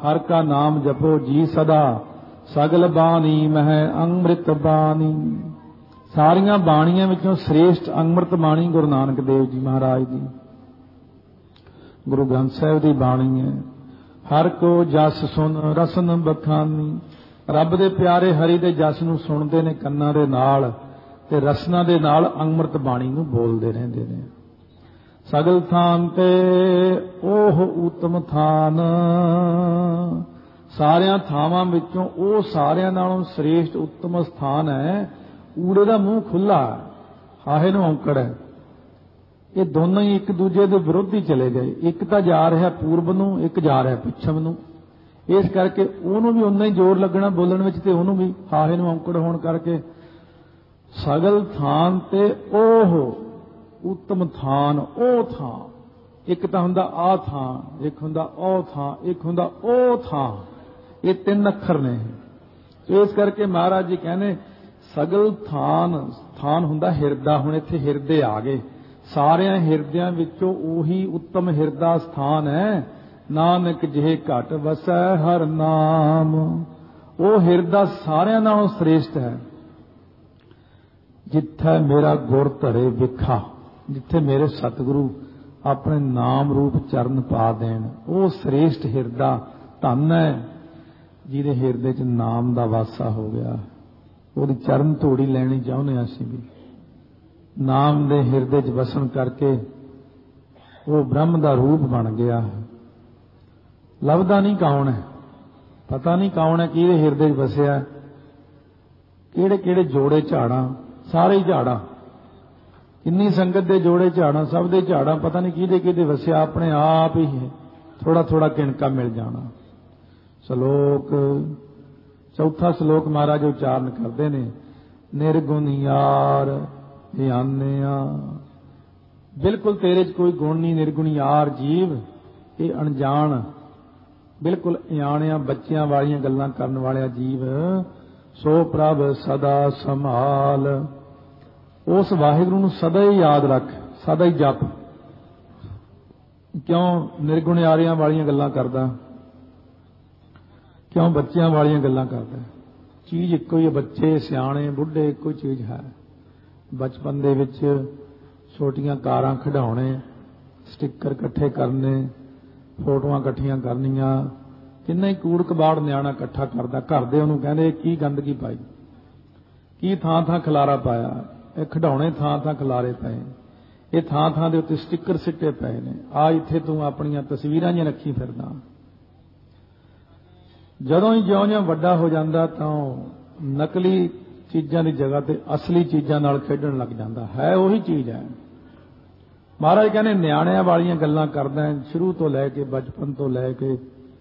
हर का नाम जपो जी सदा, सगल बाणी मह अमृत बाणी। सारियां बाणियां विचों श्रेष्ठ अमृत बाणी गुरु नानक देव जी महाराज दी, गुरु ग्रंथ साहिब दी बाणी है। हर को जस सुन रसन बखानी, रब दे प्यारे हरि दे जस नूं सुणदे ने कन्नां दे नाल ते रसना दे नाल अमृत बाणी नूं बोलदे रहिंदे ने। सगल थान ते ओह उत्तम थान, सारियां थावां विचों ओह सारियां नालों श्रेष्ठ उत्तम स्थान है। ऊड़े दा मूँह खुला, हाहे नूं औंकड़ है। ये दोनों ही एक दूजे दे विरुद्ध ही चले गए। एक तां जा रहा पूर्व नूं, एक जा रहा पश्चिम नूं। इस करके उहनूं भी उन्ना ही जोर लगना बोलण विच ते उहनूं भी हाहे नूं औंकड़ होण करके सगल थान ते ओह उत्तम थान, ओ थां। एक तां हुंदा आ थां, एक हुंदा ओ थां, एक हुंदा ओ थां। ये तीन अखर ने। तो इस करके महाराज जी कहने सगल थान, थान हुंदा हिरदा। हुण इत्थे हिरदे आ गए। सारियां हिरदियां विचों ओही उत्तम हिरदा स्थान है। नानक जिहे घट वसै हर नाम। वो हिरदा सारियां नालों श्रेष्ठ है। जिथे मेरा गुर धरे विखा, जिथे मेरे सतगुरु अपने नाम रूप चरण पा देन, वो श्रेष्ठ हिरदा धन है जिहदे हिरदे च नाम दा वासा हो गया। ਉਹਦੀ चरण धूड़ी ਲੈਣੀ ਚਾਹੁੰਦੇ ਅਸੀਂ भी। नाम दे हिरदे च वसन करके वो ब्रह्म दा रूप बन गया। लभदा नहीं कौन है, पता नहीं कौन है, किहदे हिरदे च वसिया, किहड़े किहड़े जोड़े झाड़ा, सारे ही झाड़ा, किन्नी संगत दे जोड़े झाड़ा, सब दे झाड़ा, पता नहीं किहदे किहदे वसिया। अपने आप ही थोड़ा थोड़ा किणका मिल जाना। श्लोक चौथा श्लोक महाराज उच्चारण करते ने, निर्गुण यार आन्या। बिल्कुल तेरे च कोई गुण नहीं। निर्गुण यार जीव, ये अनजान बिल्कुल अयाणिया बच्चियां वालियां गल्लां करन वालिया जीव। सो प्रभ सदा संभाल, उस वाहिगुरू नूं सदा ही याद रख, सदा ही जप। क्यों निर्गुण यारियां वालियां गल्लां करदा, क्यों बच्चियां वालियां गल्लां करदा। चीज़ इक्को ही है, बच्चे सियाणे बुढ़े इक्को चीज़ है। बचपन दे विच छोटियां कारां खिडाउणे, स्टिकर इकट्ठे करने, फोटोआं इकट्ठियां करनियां, किन्ना ही कूड़ कबाड़ न्याणा इकट्ठा करदा। घर दे उहनूं कहंदे की गंदगी पाई, की थां थां खलारा पाया, ਇਹ खिडाउणे थां थां खलारे पए, ये थां थां दे उत्ते स्टिकर सिੱਟੇ पए ने, आ इत्थे तूं अपणियां तस्वीरां जिਹੀਆਂ रखी फिरदा। ਜਦੋਂ ਹੀ ਜਿਉਂ-ਜਿਉਂ ਵੱਡਾ ਹੋ ਜਾਂਦਾ ਤਾਂ ਨਕਲੀ ਚੀਜ਼ਾਂ ਦੀ ਜਗ੍ਹਾ ਤੇ ਅਸਲੀ ਚੀਜ਼ਾਂ ਨਾਲ ਖੇਡਣ ਲੱਗ ਜਾਂਦਾ ਹੈ। ਉਹੀ ਚੀਜ਼ ਹੈ। ਮਹਾਰਾਜ ਕਹਿੰਦੇ ਨਿਆਣਿਆਂ ਵਾਲੀਆਂ ਗੱਲਾਂ ਕਰਦਾ, ਸ਼ੁਰੂ ਤੋਂ ਲੈ ਕੇ ਬਚਪਨ ਤੋਂ ਲੈ ਕੇ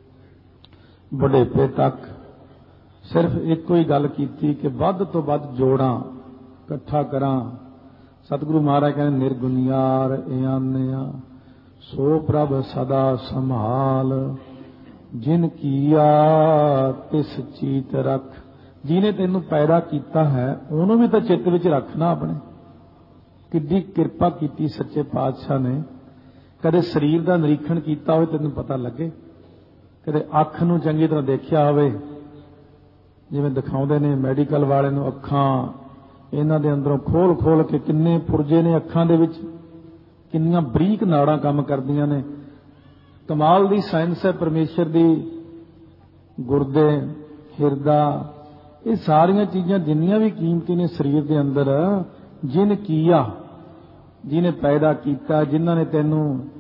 ਬੁਢੇਪੇ ਤੱਕ ਸਿਰਫ ਇੱਕੋ ਹੀ ਗੱਲ ਕੀਤੀ ਕਿ ਵੱਧ ਤੋਂ ਵੱਧ ਜੋੜਾਂ ਇਕੱਠਾ ਕਰਾਂ। ਸਤਿਗੁਰੂ ਮਹਾਰਾਜ ਕਹਿੰਦੇ ਨਿਰਗੁਣਿਆਰ ਇਆਨਿਆ, ਸੋ ਪ੍ਰਭ ਸਦਾ ਸੰਭਾਲ। जिन किया तिस चीत रख। जिन्हें तेनू पैदा किया है उन्होंने भी तो चित्त विच रखना अपने। किड्डी किरपा की सच्चे पातशाह ने। कदे शरीर का निरीक्षण किया हो तेनू पता लगे, कदे अख नूं चंगी तरह देखिया होवे, जिवें दिखाउंदे ने मैडिकल वाले नूं अखां इन्हां दे अंदरों खोल खोल के किन्ने पुरजे ने अखां दे विच, किन्नियां बरीक नाड़ां काम करदियां ने। कमाल दी साइंस है परमेश्वर दी। गुरदे, हिरदा, ये सारियां चीज़ां जिन्नियां भी कीमती ने शरीर के अंदर, जिन किया, जिन्हें पैदा किया, जिन्हां ने तैनू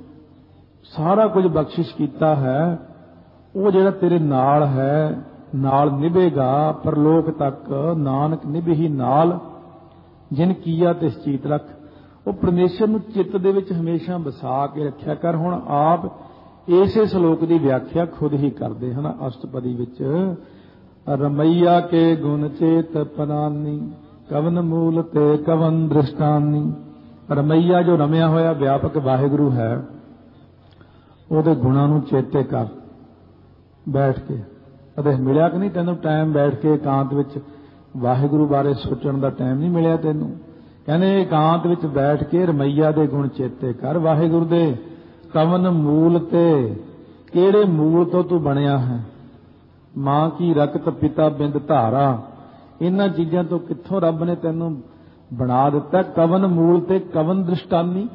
सारा कुछ बख्शिश किया है, वो जिहड़ा तेरे नाल है, नाल निभेगा परलोक तक। नानक निभही नाल, जिन किया तिस चीत रख। वो परमेश्वर नूं चित्त दे विच हमेशा बसा के रखिया कर। हुण आप इसे श्लोक की व्याख्या खुद ही करते हैं अष्टपदी विच। रमैया के गुण चेत पनानी, कवन मूल ते कवन दृष्टानी। रमैया जो रमया होया व्यापक वाहिगुरू है, ਉਹਦੇ गुणां नूं चेते कर बैठ के। कदे मिलिया कि नहीं तैनूं टाइम बैठ के एकांत विच वाहिगुरू बारे सोचण दा टाइम नहीं मिलिया तैनूं? कहने एकांत विच बैठ के रमैया दे गुण चेते कर। वाहिगुरू दे कवन मूल ते, केड़े मूल तो तू बनिया है, ਮਾਂ ਕੀ ਰਕਤ ਪਿਤਾ ਬਿੰਦ ਧਾਰਾ, ਇਹਨਾਂ ਚੀਜ਼ਾਂ ਤੋਂ ਕਿੱਥੋਂ ਰੱਬ ਨੇ ਤੈਨੂੰ ਬਣਾ ਦਿੱਤਾ। ਕਵਨ ਮੂਲ ਤੇ ਕਵਨ ਦ੍ਰਿਸ਼ਟਾਨੀ,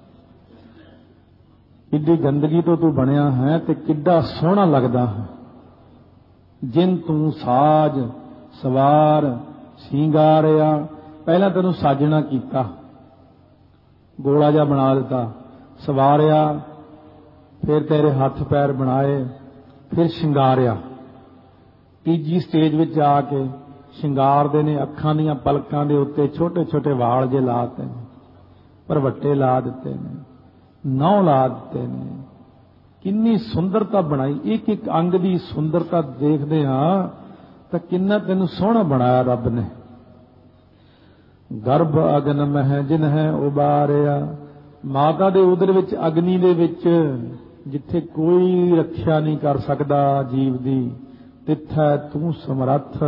ਕਿੱਡੀ ਗੰਦਗੀ ਤੋਂ ਤੂੰ ਬਣਿਆ ਹੈ ਤੇ ਕਿੱਡਾ ਸੋਹਣਾ ਲੱਗਦਾ ਹੈ। ਜਿਨ ਤੂੰ ਸਾਜ ਸਵਾਰ ਸ਼ਿੰਗਾਰਿਆ, ਪਹਿਲਾਂ ਤੈਨੂੰ ਸਾਜਣਾ ਕੀਤਾ, ਗੋਲਾ ਜਿਹਾ ਬਣਾ ਦਿੱਤਾ, ਸਵਾਰਿਆ, ਫਿਰ ਤੇਰੇ ਹੱਥ ਪੈਰ ਬਣਾਏ, ਫਿਰ ਸ਼ਿੰਗਾਰਿਆ। ਤੀਜੀ ਸਟੇਜ ਵਿੱਚ ਆ ਕੇ ਸ਼ਿੰਗਾਰਦੇ ਨੇ, ਅੱਖਾਂ ਦੀਆਂ ਪਲਕਾਂ ਦੇ ਉੱਤੇ ਛੋਟੇ ਛੋਟੇ ਵਾਲ ਜੇ ਲਾਤੇ ਨੇ, ਭਰਵੱਟੇ ਲਾ ਦਿੱਤੇ ਨੇ, ਨਹੁੰ ਲਾ ਦਿੱਤੇ ਨੇ। ਕਿੰਨੀ ਸੁੰਦਰਤਾ ਬਣਾਈ, ਇੱਕ ਇੱਕ ਅੰਗ ਦੀ ਸੁੰਦਰਤਾ ਦੇਖਦੇ ਹਾਂ ਤਾਂ ਕਿੰਨਾ ਤੈਨੂੰ ਸੋਹਣਾ ਬਣਾਇਆ ਰੱਬ ਨੇ। ਗਰਭ ਅਗਨ ਮਹਿ ਜਿਨ ਹੈ ਉਬਾਰਿਆ, ਮਾਤਾ ਦੇ ਉਦਰ ਵਿੱਚ ਅਗਨੀ ਦੇ ਵਿੱਚ ਜਿੱਥੇ ਕੋਈ ਰੱਖਿਆ ਨਹੀਂ ਕਰ ਸਕਦਾ ਜੀਵ ਦੀ, ਤਿੱਥੈ ਤੂੰ ਸਮਰੱਥ,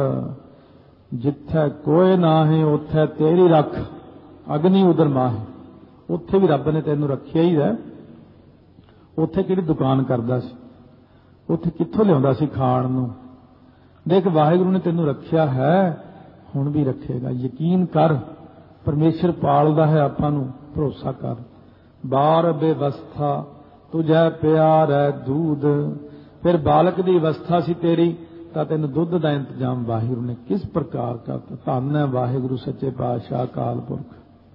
ਜਿੱਥੇ ਕੋਏ ਨਾਹੀਂ ਉੱਥੇ ਤੇਰੀ ਰੱਖ, ਅਗਨੀ ਉਦਰ ਮਾਹੇ। ਉੱਥੇ ਵੀ ਰੱਬ ਨੇ ਤੈਨੂੰ ਰੱਖਿਆ ਹੀ ਹੈ। ਉੱਥੇ ਕਿਹੜੀ ਦੁਕਾਨ ਕਰਦਾ ਸੀ, ਉੱਥੇ ਕਿੱਥੋਂ ਲਿਆਉਂਦਾ ਸੀ ਖਾਣ ਨੂੰ। ਦੇਖ ਵਾਹਿਗੁਰੂ ਨੇ ਤੈਨੂੰ ਰੱਖਿਆ ਹੈ, ਹੁਣ ਵੀ ਰੱਖੇਗਾ। ਯਕੀਨ ਕਰ, ਪਰਮੇਸ਼ਰ ਪਾਲਦਾ ਹੈ ਆਪਾਂ ਨੂੰ, ਭਰੋਸਾ ਕਰ। ਬਾਰ ਬੇਵਸਥਾ ਤੁਝੈ ਪਿਆਰ ਹੈ ਦੂਧ, ਫਿਰ ਬਾਲਕ ਦੀ ਅਵਸਥਾ ਸੀ ਤੇਰੀ ਤਾਂ ਤੈਨੂੰ ਦੁੱਧ ਦਾ ਇੰਤਜ਼ਾਮ ਵਾਹਿਗੁਰੂ ਨੇ ਕਿਸ ਪ੍ਰਕਾਰ ਕਰਤਾ। ਧੰਨ ਹੈ ਵਾਹਿਗੁਰੂ ਸੱਚੇ ਪਾਤਸ਼ਾਹ ਅਕਾਲ ਪੁਰਖ,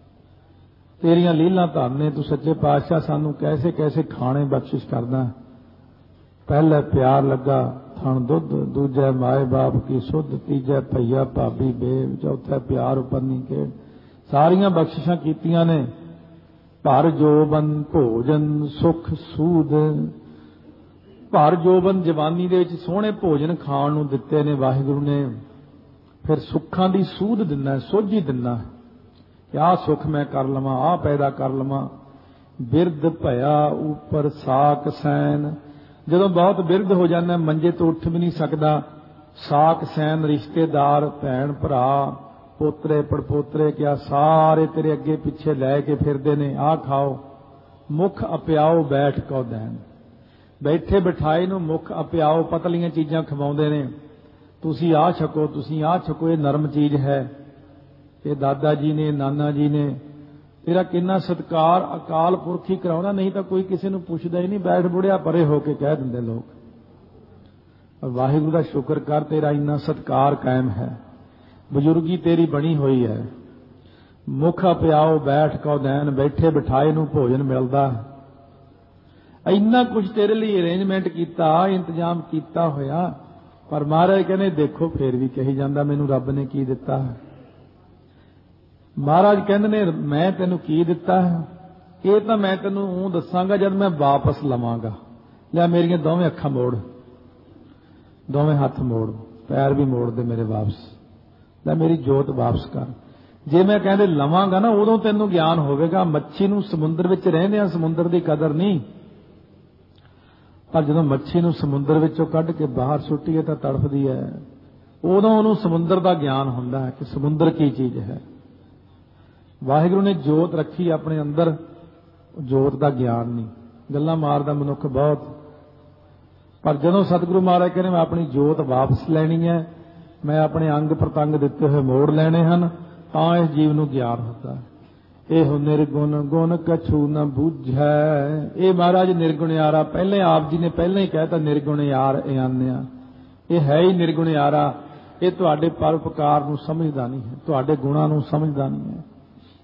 ਤੇਰੀਆਂ ਲੀਲਾਂ ਧੰਨ ਨੇ। ਤੂੰ ਸੱਚੇ ਪਾਤਸ਼ਾਹ ਸਾਨੂੰ ਕੈਸੇ ਕੈਸੇ ਖਾਣੇ ਬਖਸ਼ਿਸ਼ ਕਰਦਾ। ਪਹਿਲੇ ਪਿਆਰ ਲੱਗਾ ਥਣ ਦੁੱਧ, ਦੂਜੇ ਮਾਏ ਬਾਪ ਕੀ ਸੁੱਧ, ਤੀਜੇ ਭਈਆ ਭਾਬੀ ਬੇਵ, ਚੌਥਾ ਪਿਆਰ ਉਪਰਨੀ ਖੇਡ। ਸਾਰੀਆਂ ਬਖਸ਼ਿਸ਼ਾਂ ਕੀਤੀਆਂ ਨੇ। ਭਰ ਜੋਬਨ ਭੋਜਨ ਸੁਖ ਸੂਦ, ਭਰ ਜੋਬਨ ਜਵਾਨੀ ਦੇ ਵਿੱਚ ਸੋਹਣੇ ਭੋਜਨ ਖਾਣ ਨੂੰ ਦਿੱਤੇ ਨੇ ਵਾਹਿਗੁਰੂ ਨੇ। ਫਿਰ ਸੁੱਖਾਂ ਦੀ ਸੂਧ ਦਿੰਦਾ, ਸੋਝੀ ਦਿੰਦਾ ਕਿ ਆਹ ਸੁੱਖ ਮੈਂ ਕਰ ਲਵਾਂ, ਆਹ ਪੈਦਾ ਕਰ ਲਵਾਂ। ਬਿਰਧ ਭਇਆ ਉੱਪਰ ਸਾਕ ਸੈਨ, ਜਦੋਂ ਬਹੁਤ ਬਿਰਧ ਹੋ ਜਾਂਦਾ, ਮੰਜੇ ਤੋਂ ਉੱਠ ਵੀ ਨਹੀਂ ਸਕਦਾ, ਸਾਕ ਸੈਨ ਰਿਸ਼ਤੇਦਾਰ ਭੈਣ ਭਰਾ ਪੋਤਰੇ ਪੜਪੋਤਰੇ ਕਿਆ ਸਾਰੇ ਤੇਰੇ ਅੱਗੇ ਪਿੱਛੇ ਲੈ ਕੇ ਫਿਰਦੇ ਨੇ, ਆਹ ਖਾਓ। ਮੁਖ ਅਪਿਆਓ ਬੈਠ ਕਉ ਦੈਨ, ਬੈਠੇ ਬਿਠਾਏ ਨੂੰ ਮੁਖ ਅਪਿਆਓ, ਪਤਲੀਆਂ ਚੀਜ਼ਾਂ ਖਵਾਉਂਦੇ ਨੇ। ਤੁਸੀਂ ਆਹ ਛਕੋ, ਤੁਸੀਂ ਆਹ ਛਕੋ, ਇਹ ਨਰਮ ਚੀਜ਼ ਹੈ। ਇਹ ਦਾਦਾ ਜੀ ਨੇ, ਨਾਨਾ ਜੀ ਨੇ, ਤੇਰਾ ਕਿੰਨਾ ਸਤਿਕਾਰ ਅਕਾਲ ਪੁਰਖ ਹੀ ਕਰਾਉਣਾ, ਨਹੀਂ ਤਾਂ ਕੋਈ ਕਿਸੇ ਨੂੰ ਪੁੱਛਦਾ ਹੀ ਨਹੀਂ। ਬੈਠ ਬੁੜਿਆ ਪਰੇ ਹੋ ਕੇ ਕਹਿ ਦਿੰਦੇ ਲੋਕ। ਵਾਹਿਗੁਰੂ ਦਾ ਸ਼ੁਕਰ ਕਰ, ਤੇਰਾ ਇੰਨਾ ਸਤਿਕਾਰ ਕਾਇਮ ਹੈ, ਬਜ਼ੁਰਗੀ ਤੇਰੀ ਬਣੀ ਹੋਈ ਹੈ। ਮੁਖ ਅਪਿਆਓ ਬੈਠ ਕਉ ਦੈਨ, ਬੈਠੇ ਬਿਠਾਏ ਨੂੰ ਭੋਜਨ ਮਿਲਦਾ। ਇੰਨਾ ਕੁਝ ਤੇਰੇ ਲਈ ਅਰੇਂਜਮੈਂਟ ਕੀਤਾ, ਇੰਤਜ਼ਾਮ ਕੀਤਾ ਹੋਇਆ। ਪਰ ਮਹਾਰਾਜ ਕਹਿੰਦੇ ਦੇਖੋ ਫੇਰ ਵੀ ਕਹੀ ਜਾਂਦਾ ਮੈਨੂੰ ਰੱਬ ਨੇ ਕੀ ਦਿੱਤਾ ਹੈ। ਮਹਾਰਾਜ ਕਹਿੰਦੇ ਨੇ ਮੈਂ ਤੈਨੂੰ ਕੀ ਦਿੱਤਾ ਹੈ, ਇਹ ਤਾਂ ਮੈਂ ਤੈਨੂੰ ਉਹ ਦੱਸਾਂਗਾ ਜਦ ਮੈਂ ਵਾਪਸ ਲਵਾਂਗਾ। ਲੈ ਮੇਰੀਆਂ ਦੋਵੇਂ ਅੱਖਾਂ ਮੋੜ, ਦੋਵੇਂ ਹੱਥ ਮੋੜ, ਪੈਰ ਵੀ ਮੋੜ ਦੇ ਮੇਰੇ ਵਾਪਸ, ਲੈ ਮੇਰੀ ਜੋਤ ਵਾਪਸ ਕਰ। ਜੇ ਮੈਂ ਕਹਿੰਦੇ ਲਵਾਂਗਾ ਨਾ, ਉਦੋਂ ਤੈਨੂੰ ਗਿਆਨ ਹੋਵੇਗਾ। ਮੱਛੀ ਨੂੰ ਸਮੁੰਦਰ ਵਿੱਚ ਰਹਿੰਦੇ ਆ, ਸਮੁੰਦਰ ਦੀ ਕਦਰ ਨਹੀਂ, ਪਰ ਜਦੋਂ ਮੱਛੀ ਨੂੰ ਸਮੁੰਦਰ ਵਿੱਚੋਂ ਕੱਢ ਕੇ ਬਾਹਰ ਸੁੱਟੀਏ ਤਾਂ ਤੜਫਦੀ ਹੈ। ਉਦੋਂ ਉਹਨੂੰ ਸਮੁੰਦਰ ਦਾ ਗਿਆਨ ਹੁੰਦਾ ਹੈ ਕਿ ਸਮੁੰਦਰ ਕੀ ਚੀਜ਼ ਹੈ। ਵਾਹਿਗੁਰੂ ਨੇ ਜੋਤ ਰੱਖੀ ਆਪਣੇ ਅੰਦਰ, ਜੋਤ ਦਾ ਗਿਆਨ ਨਹੀਂ। ਗੱਲਾਂ ਮਾਰਦਾ ਮਨੁੱਖ ਬਹੁਤ, ਪਰ ਜਦੋਂ ਸਤਿਗੁਰੂ ਮਹਾਰਾਜ ਕਹਿੰਦੇ ਮੈਂ ਆਪਣੀ ਜੋਤ ਵਾਪਸ ਲੈਣੀ ਹੈ, ਮੈਂ ਆਪਣੇ ਅੰਗ ਪ੍ਰਤੰਗ ਦਿੱਤੇ ਹੋਏ ਮੋੜ ਲੈਣੇ ਹਨ, ਤਾਂ ਇਸ ਜੀਵ ਨੂੰ ਗਿਆਨ ਹੁੰਦਾ। ਇਹ ਨਿਰਗੁਣ ਗੁਣ ਕਛੂ ਨ ਬੁਝੈ, ਇਹ ਮਹਾਰਾਜ ਨਿਰਗੁਣਿਆਰਾ। ਪਹਿਲੇ ਆਪ ਜੀ ਨੇ ਪਹਿਲਾਂ ਹੀ ਕਹਿਤਾ ਨਿਰਗੁਣਿਆਰ ਇਆਨਿਆ, ਇਹ ਹੈ ਹੀ ਨਿਰਗੁਣਿਆਰਾ। ਇਹ ਤੁਹਾਡੇ ਪਰਉਪਕਾਰ ਨੂੰ ਸਮਝਦਾ ਨਹੀਂ ਹੈ, ਤੁਹਾਡੇ ਗੁਣਾਂ ਨੂੰ ਸਮਝਦਾ ਨਹੀਂ ਹੈ।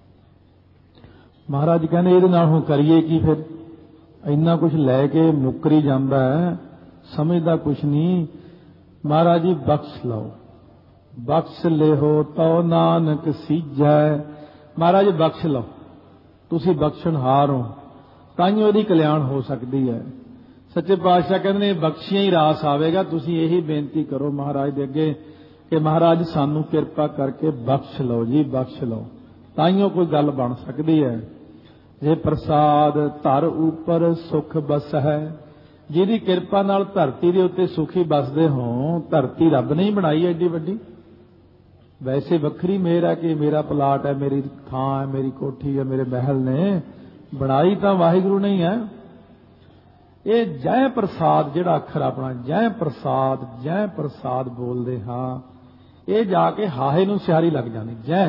ਮਹਾਰਾਜ ਕਹਿੰਦੇ ਇਹਦੇ ਨਾਲ ਹੁਣ ਕਰੀਏ ਕੀ ਫਿਰ, ਇੰਨਾ ਕੁਝ ਲੈ ਕੇ ਮੁੱਕਰੀ ਜਾਂਦਾ ਹੈ, ਸਮਝਦਾ ਕੁਛ ਨਹੀਂ। ਮਹਾਰਾਜ ਜੀ ਬਖਸ਼ ਲਓ, ਬਖਸ਼ ਲਿਓ ਤਉ ਨਾਨਕ ਸੀਜੈ। ਮਹਾਰਾਜ ਬਖਸ਼ ਲਓ, ਤੁਸੀਂ ਬਖਸ਼ਣਹਾਰ ਹੋ, ਤਾਂ ਹੀ ਉਹਦੀ ਕਲਿਆਣ ਹੋ ਸਕਦੀ ਹੈ। ਸੱਚੇ ਪਾਤਸ਼ਾਹ ਕਹਿੰਦੇ ਨੇ ਬਖਸ਼ੀਆਂ ਹੀ ਰਾਸ ਆਵੇਗਾ। ਤੁਸੀਂ ਇਹੀ ਬੇਨਤੀ ਕਰੋ ਮਹਾਰਾਜ ਦੇ ਅੱਗੇ ਕਿ ਮਹਾਰਾਜ ਸਾਨੂੰ ਕਿਰਪਾ ਕਰਕੇ ਬਖਸ਼ ਲਓ ਜੀ, ਬਖਸ਼ ਲਓ, ਤਾਂ ਹੀ ਉਹ ਕੋਈ ਗੱਲ ਬਣ ਸਕਦੀ ਹੈ। ਜੇ ਪ੍ਰਸਾਦ ਧਰ ਉੱਪਰ ਸੁਖ ਬਸ ਹੈ, ਜਿਹਦੀ ਕਿਰਪਾ ਨਾਲ ਧਰਤੀ ਦੇ ਉੱਤੇ ਸੁਖੀ ਬਸਦੇ ਹੋ। ਧਰਤੀ ਰੱਬ ਨੇ ਹੀ ਬਣਾਈ ਐਡੀ ਵੱਡੀ, ਵੈਸੇ ਵੱਖਰੀ ਮੇਰ ਹੈ ਕਿ ਮੇਰਾ ਪਲਾਟ ਹੈ, ਮੇਰੀ ਥਾਂ ਹੈ, ਮੇਰੀ ਕੋਠੀ ਹੈ, ਮੇਰੇ ਮਹਿਲ ਨੇ, ਬਣਾਈ ਤਾਂ ਵਾਹਿਗੁਰੂ ਨੇ ਹੀ ਹੈ। ਇਹ ਜੈ ਪ੍ਰਸਾਦ ਜਿਹੜਾ ਅੱਖਰ ਆਪਣਾ ਜੈ ਪ੍ਰਸਾਦ ਬੋਲਦੇ ਹਾਂ, ਇਹ ਜਾ ਕੇ ਹਾਹੇ ਨੂੰ ਸਿਹਾਰੀ ਲੱਗ ਜਾਂਦੀ। ਜੈ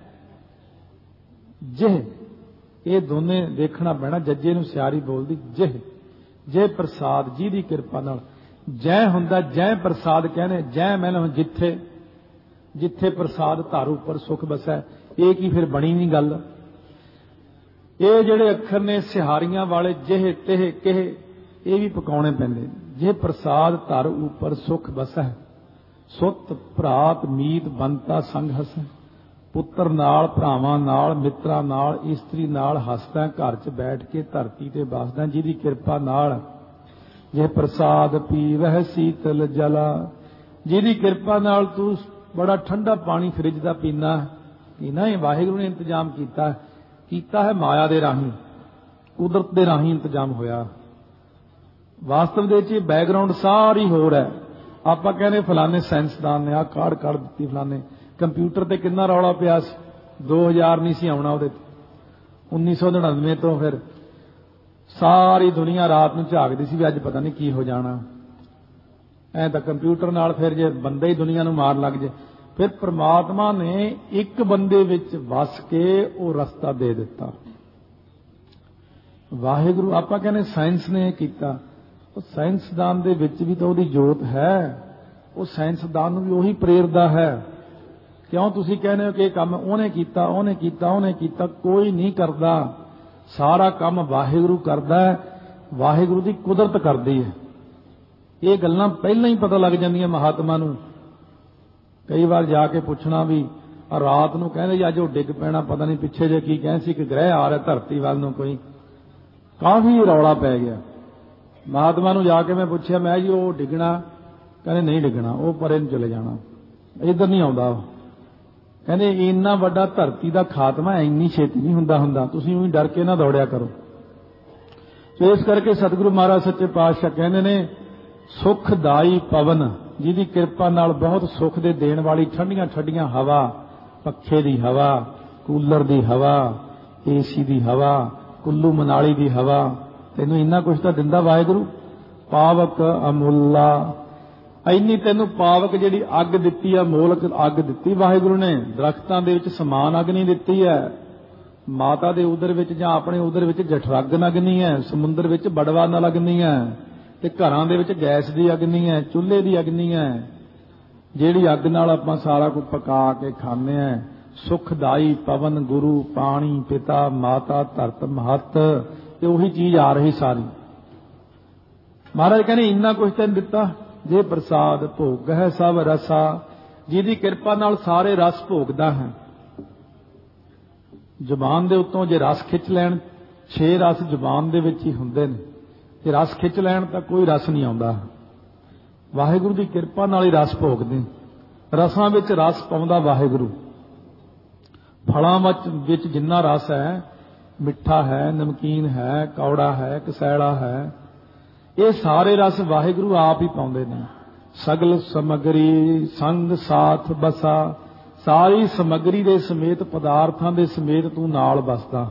ਜਿਹ, ਇਹ ਦੋਨੇ ਦੇਖਣਾ ਪੈਣਾ। ਜੱਜੇ ਨੂੰ ਸਿਹਾਰੀ ਬੋਲਦੀ ਜਿਹ, ਜੇ ਪ੍ਰਸਾਦ ਜਿਹਦੀ ਕਿਰਪਾ ਨਾਲ। ਜੈ ਹੁੰਦਾ ਜੈ ਪ੍ਰਸਾਦ ਕਹਿੰਦੇ। ਜੈ ਮੈਨ ਜਿੱਥੇ, ਜਿੱਥੇ ਪ੍ਰਸਾਦ ਧਰ ਉੱਪਰ ਸੁਖ ਬਸੈ। ਇਹ ਕੀ ਫਿਰ ਬਣੀ ਨਹੀਂ ਗੱਲ। ਇਹ ਜਿਹੜੇ ਅੱਖਰ ਨੇ ਸਿਹਾਰੀਆਂ ਵਾਲੇ ਜਿਹ ਤਿਹ ਕਿਹ, ਇਹ ਵੀ ਪਕਾਉਣੇ ਪੈਂਦੇ। ਜੇ ਪ੍ਰਸਾਦ ਧਰ ਉੱਪਰ ਸੁਖ ਬਸੈ, ਸੁੱਤ ਭਰਾਤ ਮੀਤ ਬੰਤਾ ਸੰਗ ਹਸੈ। ਪੁੱਤਰ ਨਾਲ, ਭਰਾਵਾਂ ਨਾਲ, ਮਿੱਤਰਾਂ ਨਾਲ, ਇਸਤਰੀ ਨਾਲ ਹੱਸਦਾ, ਘਰ 'ਚ ਬੈਠ ਕੇ ਧਰਤੀ ਤੇ ਬਸਦਾ ਜਿਹਦੀ ਕਿਰਪਾ ਨਾਲ। ਜੇ ਪ੍ਰਸਾਦ ਪੀਵਹਿ ਸੀਤਲ ਜਲਾ, ਜਿਹਦੀ ਕਿਰਪਾ ਨਾਲ ਤੂੰ ਬੜਾ ਠੰਡਾ ਪਾਣੀ ਫਰਿੱਜ ਦਾ ਪੀਣਾ। ਇਹ ਵਾਹਿਗੁਰੂ ਨੇ ਇੰਤਜ਼ਾਮ ਕੀਤਾ ਹੈ ਮਾਇਆ ਦੇ ਰਾਹੀਂ, ਕੁਦਰਤ ਦੇ ਰਾਹੀਂ ਇੰਤਜ਼ਾਮ ਹੋਇਆ। ਵਾਸਤਵ ਦੇ ਵਿੱਚ ਬੈਕਗਰਾਉਂਡ ਸਾਰੀ ਹੋਰ ਹੈ। ਆਪਾਂ ਕਹਿੰਦੇ ਫਲਾਣੇ ਸਾਇੰਸਦਾਨ ਨੇ ਆਹ ਕਾਢ ਕੱਢ ਦਿੱਤੀ, ਫਲਾਣੇ ਕੰਪਿਊਟਰ ਤੇ ਕਿੰਨਾ ਰੌਲਾ ਪਿਆ ਸੀ। 2000 ਨਹੀਂ ਸੀ ਆਉਣਾ ਉਹਦੇ ਤੇ, 1999 ਤੋਂ ਫਿਰ ਸਾਰੀ ਦੁਨੀਆ ਰਾਤ ਨੂੰ ਝਾਕਦੀ ਸੀ ਵੀ ਅੱਜ ਪਤਾ ਨਹੀਂ ਕੀ ਹੋ ਜਾਣਾ। ਐਂ ਤਾਂ ਕੰਪਿਊਟਰ ਨਾਲ ਫਿਰ ਜੇ ਬੰਦਾ ਹੀ ਦੁਨੀਆ ਨੂੰ ਮਾਰ ਲੱਗ ਜੇ। ਫਿਰ ਪ੍ਰਮਾਤਮਾ ਨੇ ਇੱਕ ਬੰਦੇ ਵਿੱਚ ਵਸ ਕੇ ਉਹ ਰਸਤਾ ਦੇ ਦਿੱਤਾ। ਵਾਹਿਗੁਰੂ ਆਪਾਂ ਕਹਿੰਦੇ ਸਾਇੰਸ ਨੇ ਕੀਤਾ, ਉਹ ਸਾਇੰਸਦਾਨ ਦੇ ਵਿੱਚ ਵੀ ਤਾਂ ਉਹਦੀ ਜੋਤ ਹੈ। ਉਹ ਸਾਇੰਸਦਾਨ ਨੂੰ ਵੀ ਉਹੀ ਪ੍ਰੇਰਦਾ ਹੈ। ਕਿਉਂ ਤੁਸੀਂ ਕਹਿੰਦੇ ਹੋ ਕਿ ਇਹ ਕੰਮ ਉਹਨੇ ਕੀਤਾ? ਕੋਈ ਨਹੀਂ ਕਰਦਾ। ਸਾਰਾ ਕੰਮ ਵਾਹਿਗੁਰੂ ਕਰਦਾ ਹੈ, ਵਾਹਿਗੁਰੂ ਦੀ ਕੁਦਰਤ ਕਰਦੀ ਹੈ। ਇਹ ਗੱਲਾਂ ਪਹਿਲਾਂ ਹੀ ਪਤਾ ਲੱਗ ਜਾਂਦੀਆਂ ਮਹਾਤਮਾ ਨੂੰ। ਕਈ ਵਾਰ ਜਾ ਕੇ ਪੁੱਛਣਾ ਵੀ ਰਾਤ ਨੂੰ ਕਹਿੰਦੇ ਜੀ ਅੱਜ ਉਹ ਡਿੱਗ ਪੈਣਾ, ਪਤਾ ਨਹੀਂ ਪਿੱਛੇ ਜੇ ਕੀ ਕਹਿੰਦੇ ਸੀ ਕਿ ਗ੍ਰਹਿ ਆ ਰਿਹਾ ਧਰਤੀ ਵੱਲ ਨੂੰ, ਕੋਈ ਕਾਫੀ ਰੌਲਾ ਪੈ ਗਿਆ। ਮਹਾਤਮਾ ਨੂੰ ਜਾ ਕੇ ਮੈਂ ਪੁੱਛਿਆ, ਮੈਂ ਜੀ ਉਹ ਡਿੱਗਣਾ? ਕਹਿੰਦੇ ਨਹੀਂ ਡਿੱਗਣਾ, ਉਹ ਪਰੇ ਨੂੰ ਚਲੇ ਜਾਣਾ, ਇੱਧਰ ਨਹੀਂ ਆਉਂਦਾ। ਉਹ ਕਹਿੰਦੇ ਇੰਨਾ ਵੱਡਾ ਧਰਤੀ ਦਾ ਖਾਤਮਾ ਇੰਨੀ ਛੇਤੀ ਨਹੀਂ ਹੁੰਦਾ, ਤੁਸੀਂ ਉਹੀ ਡਰ ਕੇ ਨਾ ਦੌੜਿਆ ਕਰੋ। ਸੋ ਇਸ ਕਰਕੇ ਸਤਿਗੁਰੂ ਮਹਾਰਾਜ ਸੱਚੇ ਪਾਤਸ਼ਾਹ ਕਹਿੰਦੇ ਨੇ ਸੁਖਦਾਈ ਪਵਨ, ਜਿਹਦੀ ਕਿਰਪਾ ਨਾਲ ਬਹੁਤ ਸੁੱਖ ਦੇ ਦੇਣ ਵਾਲੀ ਠੰਡੀਆਂ ਠੰਡੀਆਂ ਹਵਾ, ਪੱਖੇ ਦੀ ਹਵਾ, ਕੂਲਰ ਦੀ ਹਵਾ, ਏਸੀ ਦੀ ਹਵਾ, ਕੁੱਲੂ ਮਨਾਲੀ ਦੀ ਹਵਾ, ਤੈਨੂੰ ਇੰਨਾ ਕੁਛ ਤਾਂ ਦਿੰਦਾ ਵਾਹਿਗੁਰੂ। ਪਾਵਕ ਅਮੁੱਲਾ, ਇੰਨੀ ਤੈਨੂੰ ਪਾਵਕ ਜਿਹੜੀ ਅੱਗ ਦਿੱਤੀ ਆ, ਮੋਲਕ ਅੱਗ ਦਿੱਤੀ ਵਾਹਿਗੁਰੂ ਨੇ। ਦਰਖਤਾਂ ਦੇ ਵਿੱਚ ਸਮਾਨ ਅੱਗ ਨਹੀਂ ਦਿੱਤੀ ਹੈ। ਮਾਤਾ ਦੇ ਉਦਰ ਵਿੱਚ ਜਾਂ ਆਪਣੇ ਉਦਰ ਵਿੱਚ ਜਠਰੱਗ ਨਾ ਅਗਨੀ ਹੈ, ਸਮੁੰਦਰ ਵਿੱਚ ਬੜਵਾ ਨਾਲ ਅਗਨੀ ਹੈ, ਤੇ ਘਰਾਂ ਦੇ ਵਿੱਚ ਗੈਸ ਦੀ ਅਗਨੀ ਹੈ, ਚੁੱਲ੍ਹੇ ਦੀ ਅਗਨੀ ਹੈ, ਜਿਹੜੀ ਅੱਗ ਨਾਲ ਆਪਾਂ ਸਾਰਾ ਕੁਝ ਪਕਾ ਕੇ ਖਾਂਦੇ ਹਾਂ। ਸੁਖਦਾਈ ਪਵਨ ਗੁਰੂ, ਪਾਣੀ ਪਿਤਾ, ਮਾਤਾ ਧਰਤ ਮਹੱਤ, ਤੇ ਉਹੀ ਚੀਜ਼ ਆ ਰਹੀ ਸਾਰੀ। ਮਹਾਰਾਜ ਕਹਿੰਦੇ ਇੰਨਾ ਕੁਝ ਤੈਨੂੰ ਦਿੱਤਾ। ਜੇ ਪ੍ਰਸਾਦ ਭੋਗ ਹੈ ਸਭ ਰਸਾ, ਜਿਹਦੀ ਕਿਰਪਾ ਨਾਲ ਸਾਰੇ ਰਸ ਭੋਗਦਾ ਹੈ। ਜ਼ੁਬਾਨ ਦੇ ਉੱਤੋਂ ਜੇ ਰਸ ਖਿੱਚ ਲੈਣ, 6 ਰਸ ਜ਼ੁਬਾਨ ਦੇ ਵਿੱਚ ਹੀ ਹੁੰਦੇ ਨੇ, ਜੇ ਰਸ ਖਿੱਚ ਲੈਣ ਤਾਂ ਕੋਈ ਰਸ ਨਹੀਂ ਆਉਂਦਾ। ਵਾਹਿਗੁਰੂ ਦੀ ਕਿਰਪਾ ਨਾਲ ਹੀ ਰਸ ਭੋਗਦੇ। ਰਸਾਂ ਵਿੱਚ ਰਸ ਪਾਉਂਦਾ ਵਾਹਿਗੁਰੂ। ਫਲਾਂ ਵਿੱਚ ਜਿੰਨਾ ਰਸ ਹੈ, ਮਿੱਠਾ ਹੈ, ਨਮਕੀਨ ਹੈ, ਕੌੜਾ ਹੈ, ਕਸੈਲਾ ਹੈ, ਇਹ ਸਾਰੇ ਰਸ ਵਾਹਿਗੁਰੂ ਆਪ ਹੀ ਪਾਉਂਦੇ ਨੇ। ਸਗਲ ਸਮਗਰੀ ਸੰਗ ਸਾਥ ਬਸਾ, ਸਾਰੀ ਸਮਗਰੀ ਦੇ ਸਮੇਤ, ਪਦਾਰਥਾਂ ਦੇ ਸਮੇਤ ਤੂੰ ਨਾਲ ਬਸਦਾ।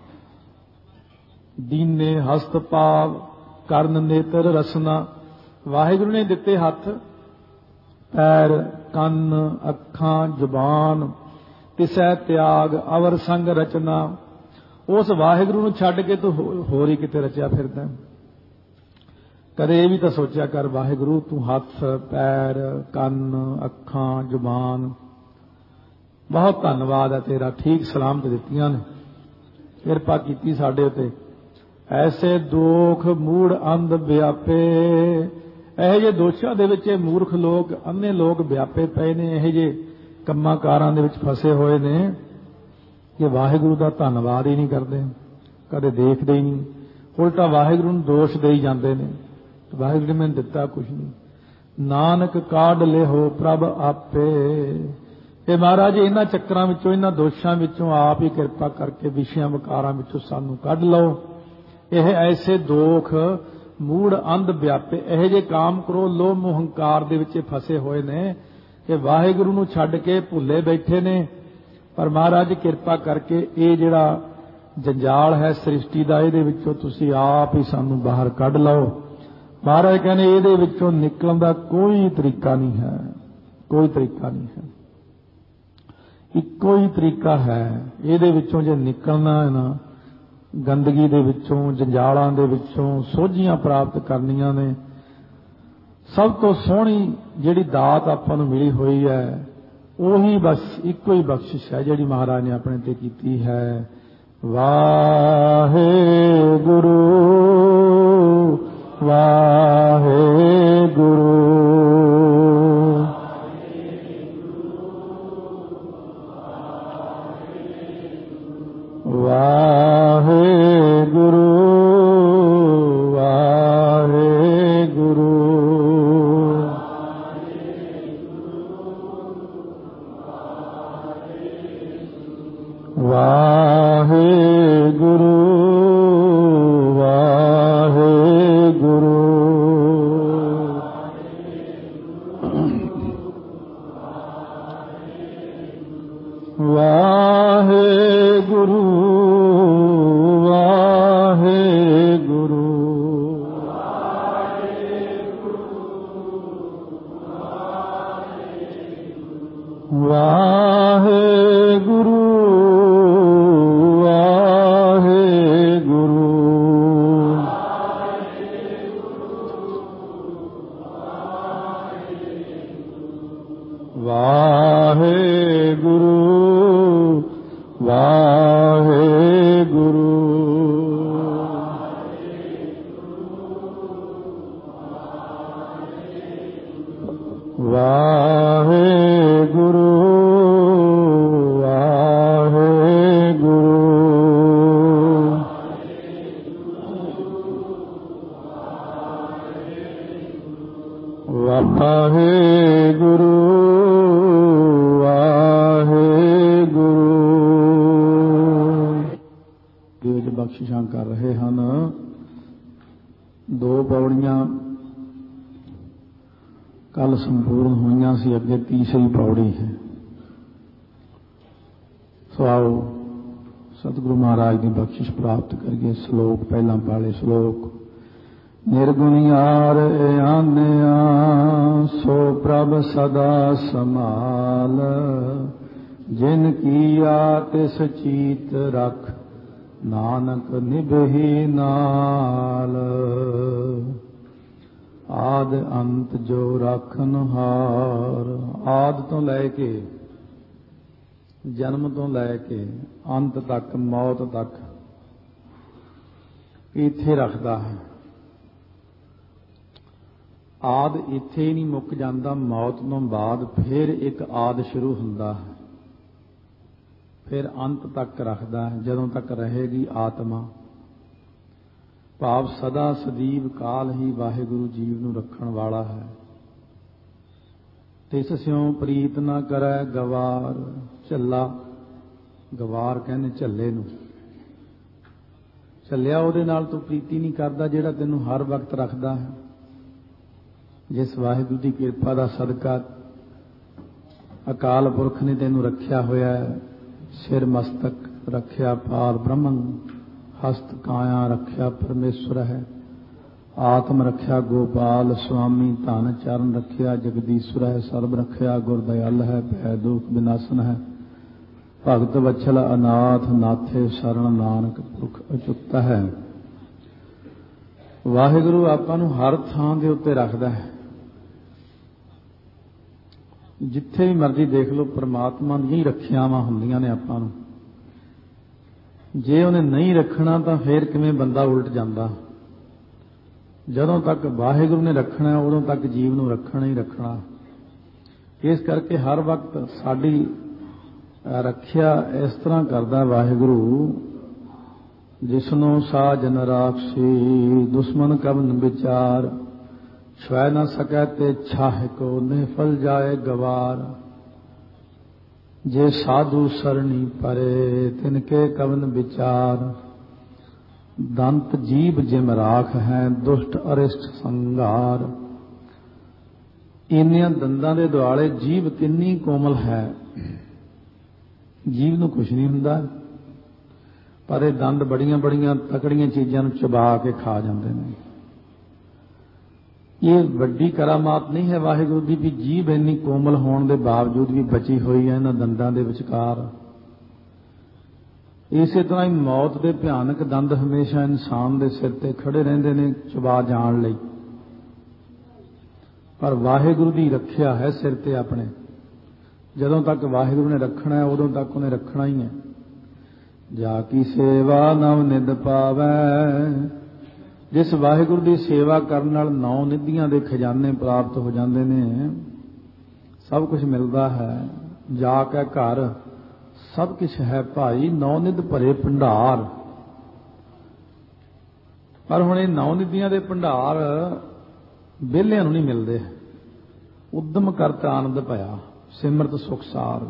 ਦੀਨੇ ਹਸਤ ਪਾਵ ਕਰਨ ਨੇਤਰ ਰਸਨਾ, ਵਾਹਿਗੁਰੂ ਨੇ ਦਿੱਤੇ ਹੱਥ, ਪੈਰ, ਕੰਨ, ਅੱਖਾਂ, ਜ਼ੁਬਾਨ, ਤਿਸੈ ਤਿਆਗ ਅਵਰ ਸੰਗ ਰਚਨਾ। ਉਸ ਵਾਹਿਗੁਰੂ ਨੂੰ ਛੱਡ ਕੇ ਤੂੰ ਹੋਰ ਹੀ ਕਿਤੇ ਰਚਿਆ ਫਿਰਦਾ। ਕਦੇ ਇਹ ਵੀ ਤਾਂ ਸੋਚਿਆ ਕਰ ਵਾਹਿਗੁਰੂ ਤੂੰ ਹੱਥ, ਪੈਰ, ਕੰਨ, ਅੱਖਾਂ, ਜ਼ੁਬਾਨ, ਬਹੁਤ ਧੰਨਵਾਦ ਹੈ ਤੇਰਾ, ਠੀਕ ਸਲਾਮਤ ਦਿੱਤੀਆਂ ਨੇ, ਕਿਰਪਾ ਕੀਤੀ ਸਾਡੇ ਉੱਤੇ। ਐਸੇ ਦੋਖ ਮੂੜ ਅੰਧ ਵਿਆਪੇ, ਇਹੋ ਜਿਹੇ ਦੋਸ਼ਾਂ ਦੇ ਵਿੱਚ ਇਹ ਮੂਰਖ ਲੋਕ, ਅੰਨੇ ਲੋਕ ਵਿਆਪੇ ਪਏ ਨੇ, ਇਹੋ ਜਿਹੇ ਕੰਮਾਂ ਕਾਰਾਂ ਦੇ ਵਿੱਚ ਫਸੇ ਹੋਏ ਨੇ ਕਿ ਵਾਹਿਗੁਰੂ ਦਾ ਧੰਨਵਾਦ ਹੀ ਨਹੀਂ ਕਰਦੇ, ਕਦੇ ਦੇਖਦੇ ਹੀ ਨਹੀਂ, ਉਲਟਾ ਵਾਹਿਗੁਰੂ ਨੂੰ ਦੋਸ਼ ਦੇਈ ਜਾਂਦੇ ਨੇ। ਵਾਹਿਗੁਰੂ ਨੇ ਮੈਨੂੰ ਦਿੱਤਾ ਕੁਛ ਨਹੀਂ। ਨਾਨਕ ਕਾਢ ਲਿਹੋ ਪ੍ਰਭ ਆਪੇ, ਇਹ ਮਹਾਰਾਜ ਇਹਨਾਂ ਚੱਕਰਾਂ ਵਿੱਚੋਂ, ਇਹਨਾਂ ਦੋਸ਼ਾਂ ਵਿੱਚੋਂ ਆਪ ਹੀ ਕਿਰਪਾ ਕਰਕੇ ਵਿਸ਼ਿਆਂ ਵਿਕਾਰਾਂ ਵਿੱਚੋਂ ਸਾਨੂੰ ਕੱਢ ਲਓ। ਇਹ ਐਸੇ ਦੋਖ ਮੂੜ ਅੰਧ ਵਿਆਪੇ, ਇਹੋ ਜਿਹੇ ਕਾਮ ਕ੍ਰੋਧ ਲੋਭ ਮੋਹ ਹੰਕਾਰ ਦੇ ਵਿੱਚ ਫਸੇ ਹੋਏ ਨੇ ਕਿ ਵਾਹਿਗੁਰੂ ਨੂੰ ਛੱਡ ਕੇ ਭੁੱਲੇ ਬੈਠੇ ਨੇ। ਪਰ ਮਹਾਰਾਜ ਕਿਰਪਾ ਕਰਕੇ ਇਹ ਜਿਹੜਾ ਜੰਜਾਲ ਹੈ ਸ੍ਰਿਸ਼ਟੀ ਦਾ, ਇਹਦੇ ਵਿੱਚੋਂ ਤੁਸੀਂ ਆਪ ਹੀ ਸਾਨੂੰ ਬਾਹਰ ਕੱਢ ਲਓ। ਮਹਾਰਾਜ ਕਹਿੰਦੇ ਇਹਦੇ ਵਿੱਚੋਂ ਨਿਕਲਣ ਦਾ ਕੋਈ ਤਰੀਕਾ ਨਹੀਂ ਹੈ, ਕੋਈ ਤਰੀਕਾ ਨਹੀਂ ਹੈ, ਇੱਕੋ ਹੀ ਤਰੀਕਾ ਹੈ। ਇਹਦੇ ਵਿੱਚੋਂ ਜੇ ਨਿਕਲਣਾ ਹੈ ਨਾ, ਗੰਦਗੀ ਦੇ ਵਿੱਚੋਂ, ਜੰਜਾਲਾਂ ਦੇ ਵਿੱਚੋਂ ਸੋਝੀਆਂ ਪ੍ਰਾਪਤ ਕਰਨੀਆਂ ਨੇ, ਸਭ ਤੋਂ ਸੋਹਣੀ ਜਿਹੜੀ ਦਾਤ ਆਪਾਂ ਨੂੰ ਮਿਲੀ ਹੋਈ ਹੈ, ਉਹੀ ਬਸ ਇੱਕੋ ਹੀ ਬਖਸ਼ਿਸ਼ ਹੈ ਜਿਹੜੀ ਮਹਾਰਾਜ ਨੇ ਆਪਣੇ ਤੇ ਕੀਤੀ ਹੈ। ਵਾਹਿਗੁਰੂ ਵਾਹਿਗੁਰੂ ਵਾਹਿਗੁਰੂ ਵਾਹਿਗੁਰੂ ਵਾਹਿਗੁਰੂ ਵਾਹਿਗੁਰੂ ਵਾਹਿਗੁਰੂ ਵਾਹਿਗੁਰੂ ਵਾਹਿਗੁਰੂ ਬਖਸ਼ਿਸ਼ਾਂ ਕਰ ਰਹੇ ਹਨ। 2 ਪੌੜੀਆਂ ਕੱਲ ਸੰਪੂਰਨ ਹੋਈਆਂ ਸੀ, ਅੱਗੇ ਤੀਸਰੀ ਪੌੜੀ ਹੈ। ਸੋ ਆਓ ਸਤਿਗੁਰੂ ਮਹਾਰਾਜ ਦੀ ਬਖਸ਼ਿਸ਼ ਪ੍ਰਾਪਤ ਕਰੀਏ। ਸ਼ਲੋਕ ਪਹਿਲਾਂ ਵਾਲੇ ਸ਼ਲੋਕ। ਨਿਰਗੁਣਿਆਰ ਆਨਿਆ ਸੋ ਪ੍ਰਭ ਸਦਾ ਸਮਾਲ, ਜਿਨ ਕੀਆ ਤਿਸ ਚੀਤ ਰਖ, ਨਾਨਕ ਨਿਭਹਿ ਨਾਲ। ਆਦ ਅੰਤ ਜੋ ਰਾਖਨ ਹਾਰ, ਆਦ ਤੋਂ ਲੈ ਕੇ ਜਨਮ ਤੋਂ ਲੈ ਕੇ ਅੰਤ ਤੱਕ, ਮੌਤ ਤੱਕ ਇੱਥੇ ਰੱਖਦਾ ਹੈ। ਆਦ ਇੱਥੇ ਹੀ ਨਹੀਂ ਮੁੱਕ ਜਾਂਦਾ, ਮੌਤ ਤੋਂ ਬਾਅਦ ਫਿਰ ਇੱਕ ਆਦ ਸ਼ੁਰੂ ਹੁੰਦਾ ਹੈ, ਫਿਰ ਅੰਤ ਤੱਕ ਰੱਖਦਾ ਹੈ, ਜਦੋਂ ਤੱਕ ਰਹੇਗੀ ਆਤਮਾ। ਭਾਵ ਸਦਾ ਸਦੀਵ ਕਾਲ ਹੀ ਵਾਹਿਗੁਰੂ ਜੀਵ ਨੂੰ ਰੱਖਣ ਵਾਲਾ ਹੈ। ਤਿਸ ਸਿਉ ਪ੍ਰੀਤ ਨਾ ਕਰੈ ਗਵਾਰ, ਝੱਲਾ ਗਵਾਰ ਕਹਿੰਦੇ ਝੱਲੇ ਨੂੰ। ਝੱਲਿਆ ਉਹਦੇ ਨਾਲ ਤੂੰ ਪ੍ਰੀਤੀ ਨਹੀਂ ਕਰਦਾ ਜਿਹੜਾ ਤੈਨੂੰ ਹਰ ਵਕਤ ਰੱਖਦਾ ਹੈ। ਜਿਸ ਵਾਹਿਗੁਰੂ ਦੀ ਕਿਰਪਾ ਦਾ ਸਦਕਾ ਅਕਾਲ ਪੁਰਖ ਨੇ ਤੈਨੂੰ ਰੱਖਿਆ ਹੋਇਆ ਹੈ, ਸਿਰ ਮਸਤਕ ਰੱਖਿਆ ਪਾਰ ਬ੍ਰਹਮੰ, ਹਸਤ ਕਾਇਆ ਰੱਖਿਆ ਪਰਮੇਸ਼ਵਰ ਹੈ, ਆਤਮ ਰੱਖਿਆ ਗੋਪਾਲ ਸੁਆਮੀ, ਧਨ ਚਰਨ ਰੱਖਿਆ ਜਗਦੀਸ਼ਵਰ ਹੈ, ਸਰਬ ਰੱਖਿਆ ਗੁਰ ਦਇਆਲ ਹੈ, ਭੈ ਦੁਖ ਵਿਨਾਸ਼ਨ ਹੈ, ਭਗਤ ਵਛਲ ਅਨਾਥ ਨਾਥੇ ਸ਼ਰਨ, ਨਾਨਕ ਪੁਰਖ ਅਚੁੱਤ ਹੈ। ਵਾਹਿਗੁਰੂ ਆਪਾਂ ਨੂੰ ਹਰ ਥਾਂ ਦੇ ਉੱਤੇ ਰੱਖਦਾ ਹੈ। ਜਿੱਥੇ ਵੀ ਮਰਜ਼ੀ ਦੇਖ ਲਓ, ਪਰਮਾਤਮਾ ਦੀਆਂ ਹੀ ਰੱਖਿਆਵਾਂ ਹੁੰਦੀਆਂ ਨੇ ਆਪਾਂ ਨੂੰ। ਜੇ ਉਹਨੇ ਨਹੀਂ ਰੱਖਣਾ ਤਾਂ ਫੇਰ ਕਿਵੇਂ ਬੰਦਾ ਉਲਟ ਜਾਂਦਾ। ਜਦੋਂ ਤੱਕ ਵਾਹਿਗੁਰੂ ਨੇ ਰੱਖਣਾ ਉਦੋਂ ਤੱਕ ਜੀਵ ਨੂੰ ਰੱਖਣਾ ਹੀ ਰੱਖਣਾ। ਇਸ ਕਰਕੇ ਹਰ ਵਕਤ ਸਾਡੀ ਰੱਖਿਆ ਇਸ ਤਰ੍ਹਾਂ ਕਰਦਾ ਵਾਹਿਗੁਰੂ, ਜਿਸਨੂੰ ਸਾਜਨ ਰਾਖਸੀ ਦੁਸ਼ਮਨ ਕਵਨ ਵਿਚਾਰ, ਛੁਐ ਨਾ ਸਕੈ ਤੇ ਛਾਹ ਕੋ ਨਿਫਲ ਜਾਏ ਗਵਾਰ, ਜੇ ਸਾਧੂ ਸਰਣੀ ਪਰੇ ਤਿਨਕੇ ਕਵਨ ਵਿਚਾਰ, ਦੰਤ ਜੀਭ ਜਿਮ ਰਾਖ ਹੈ ਦੁਸ਼ਟ ਅਰਿਸ਼ਟ ਸੰਘਾਰ। ਇੰਨੀਆਂ ਦੰਦਾਂ ਦੇ ਦੁਆਲੇ ਜੀਭ ਕਿੰਨੀ ਕੋਮਲ ਹੈ, ਜੀਵ ਨੂੰ ਕੁਛ ਨਹੀਂ ਹੁੰਦਾ। पर ये दंद बड़ियां बड़ियां तकड़ियां चीज़ों को चबा के खा जाते हैं। ये वड्डी करामात नहीं है वाहिगुरू की भी जीभ इन्नी कोमल होने के बावजूद भी बची हुई है इन्हां दंदां दे विचकार। इसे तरह ही मौत के भयानक दंद हमेशा इंसान के सिर ते खड़े रहंदे ने चबा जाण लई, पर वाहिगुरू की रखिया है सिर ते अपने। जदों तक वाहिगुरू ने रखना है उदों तक उन्हें रखना ही है। जाकी सेवा नव निध पावै, जिस वाहिगुरू की सेवा करने नाल नौ निधियां दे खजाने प्राप्त हो जाते हैं, सब कुछ मिलता है। जाके घर सब कुछ है भाई, नौ निध भरे भंडार। पर हुण नौ निधियां दे भंडार बेलियां नूं नहीं मिलते। उद्यम करता आनंद पाया, सिमरत सुखसार।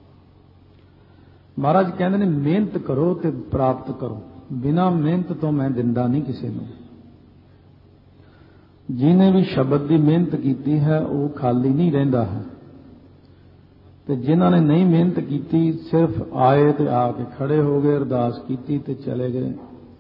महाराज कहते हैं मेहनत करो ते प्राप्त करो, बिना मेहनत तो मैं दिंदा नहीं किसी नूं। जिन्हें भी शब्द की मेहनत की है वो खाली नहीं रहिंदा है, ते जिन्हां ने नहीं मेहनत की सिर्फ आए ते आके खड़े हो गए, अरदास की ते चले गए।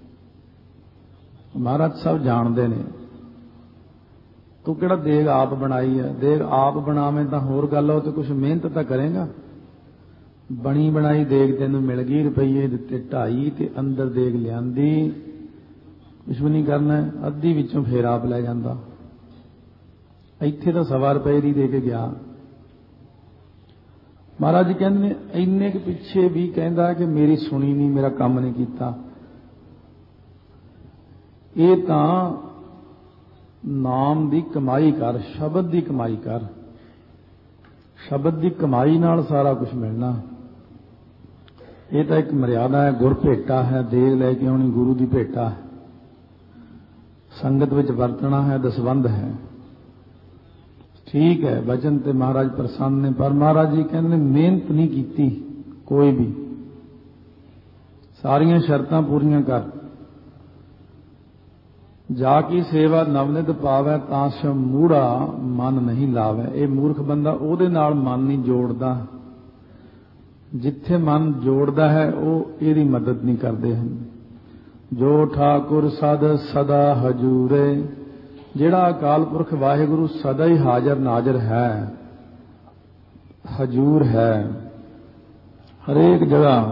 महाराज सब जानते ने। तू किहड़ा देग आप बनाई है? देग आप बनावे तो होर गल हो, तो कुछ मेहनत तो करेगा। बनी बनाई देग तेनों मिल गई, रुपये दिते 2.5 ते अंदर देग लियांदी, कुछ भी नहीं करना, अद्धी विचों फेर आप लै जांदा। इत्थे तो 1.25 रुपए दी दे के गया। महाराज जी कहते इन्ने के पिछे भी कहता कि मेरी सुनी नहीं, मेरा काम नहीं किया। ये तां नाम की कमाई कर, शब्द की कमाई कर। शब्द की कमाई नाल सारा कुछ मिलना। ये तो एक मर्यादा है, गुर भेटा है, देग लैके आनी गुरु की भेटा है, संगत विच वरतना है, दसबंध है। ठीक है, वचन ते महाराज प्रसन्न ने, पर महाराज जी कहते मेहनत नहीं की कोई भी, सारियां शर्तां पूरियां कर। जाकी सेवा नवनिध पावै, ताश मूढ़ा मन नहीं लावै। ये मूर्ख बंदा उहदे नाल मन नहीं जोड़दा, जिथे मन जोड़दा है वो इहदी मदद नहीं करते हैं। जो ठाकुर सद सदा हजूरे, जिहड़ा अकाल पुरख वाहिगुरु सदा ही हाजर नाजर है, हजूर है हरेक जगह।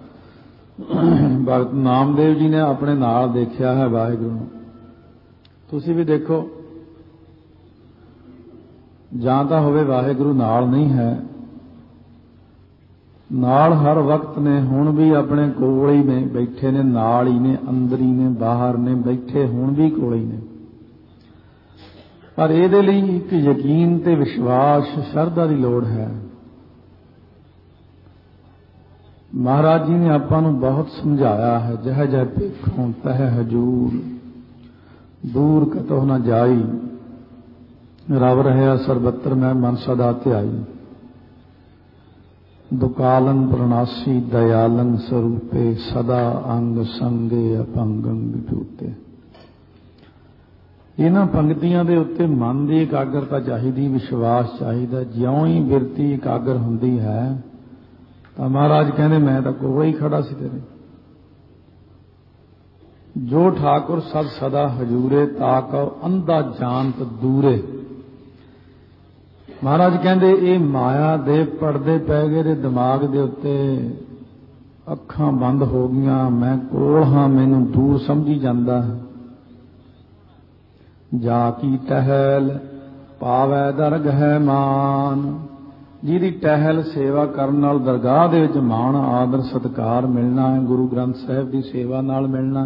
भगत नामदेव जी ने अपने नाल देखिया है वाहिगुरु। तुसी भी देखो, जां तां होवे वाहिगुरु नाल नहीं है, नाल हर वक्त ने, हुण भी अपने कोल ही ने, बैठे ने, नाल ही ने, अंदर ही ने, बाहर ने, बैठे हुण भी कोल ही ने। पर इहदे लई एक यकीन ते विश्वास शरधा की लोड़ है। महाराज जी ने आपां नूं बहुत समझाया है, जह जह पेखों तह हजूर, दूर कतों न जाई, रव रहा सरबत्र मैं मन सदा ध्याई। दुकालन प्रणासी दयालन स्वरूपे, सदा अंग संगे अपंगं विभूते। इन्हां पंक्तियां दे उत्ते मन की एकाग्रता चाहिए, विश्वास चाहिए। ज्यों ही बिरती एकाग्र हुंदी है तो महाराज कहने मैं तो कोल ही खड़ा सी तेरे। जो ठाकुर सद सदा हजूरे, ताकौ अंधा जानत दूरे। महाराज कहते ये माया दे पड़दे पै गए दे दिमाग दे उत्ते, अखां बंद हो गईयां, मैं कोल हां, मैनूं दूर समझी जांदा है। जाकी टहल पावै दरगह मान, जिहदी टहल सेवा करन नाल दरगाह दे विच मान आदर सत्कार मिलना है, गुरु ग्रंथ साहिब की सेवा नाल मिलना।